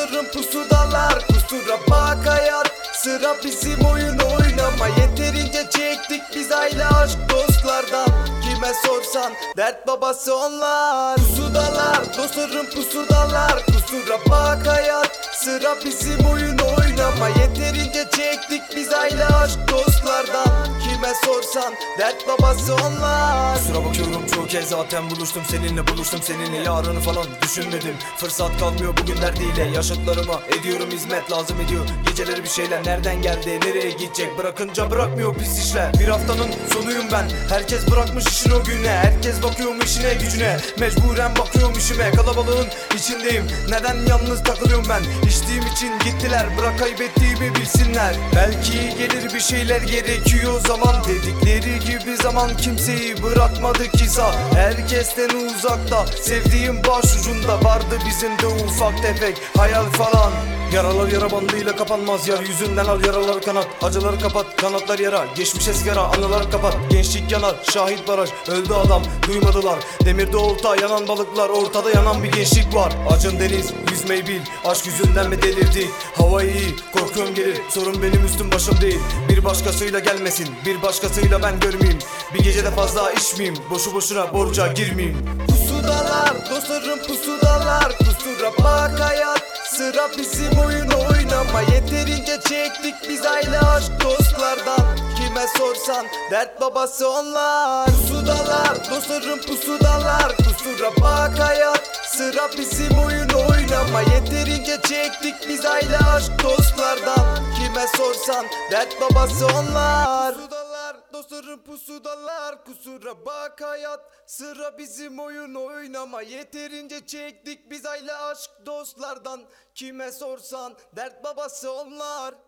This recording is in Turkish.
dostlarım pusudalar. Kusura bak hayat, sıra bizim oyun oynama. Yeterince çektik biz aile aşk dostlardan. Kime sorsan dert babası onlar. Pusudalar dostlarım pusudalar. Kusura bak hayat, sıra bizim oyun oynama. Yeterince çektik biz aile aşk dostlardan. Kime sorsan dert babası onlar. Kusura bakıyorum çoğu kez zaten buluştum seninle yarını falan düşünmedim. Fırsat kalmıyor bugün derdiyle, yaşıtlarıma ediyorum hizmet, lazım ediyor geceleri bir şeyler. Nereden geldi nereye gidecek, bırakınca bırakmıyor pis işler. Bir haftanın sonuyum ben, herkes bırakmış işin o güne. Herkes bakıyor işine gücüne, mecburen bakıyorum işime. Kalabalığın içindeyim, neden yalnız takılıyorum ben? İçtiğim için gittiler, bırak kaybettiğimi bilsinler. Belki gelir bir şeyler gerekiyor zaman. Dedikleri gibi zaman kimseyi bırakmadı ki sağ. Herkesten uzakta, sevdiğim başucunda. Vardı bizim de ufak tefek hayal falan. Yaralar yara bandıyla kapanmaz, yeryüzünden al yaraları kanat. Acıları kapat, kanatlar yara, geçmişe sigara, anıları kapat. Gençlik yanar, şahit baraj, öldü adam, duymadılar. Demirde olta, yanan balıklar, ortada yanan bir gençlik var. Acın deniz, yüzmeyi bil, aşk yüzünden mi delirdi? Hava iyi, korkuyorum gelir, sorun benim üstüm başım değil. Bir başkasıyla gelmesin, bir başkasıyla ben görmeyeyim. Bir gecede fazla içmeyeyim, boşu boşuna borca girmeyeyim. Pusudalar dostlarım pusudalar. Kusura bak hayat, sıra bizim oyun oynama. Yeterince çektik biz aile aşk dostlardan. Kime sorsan dert babası onlar. Pusudalar dostlarım pusudalar. Kusura bak hayat, sıra bizim oyun oynama. Yeterince çektik biz aile aşk dostlardan. Kime sorsan dert babası onlar. Pusudalar dostlarım pusudalar. Kusura bak hayat, sıra bizim oyun oynama. Yeterince çektik biz aile aşk dostlardan. Kime sorsan dert babası onlar.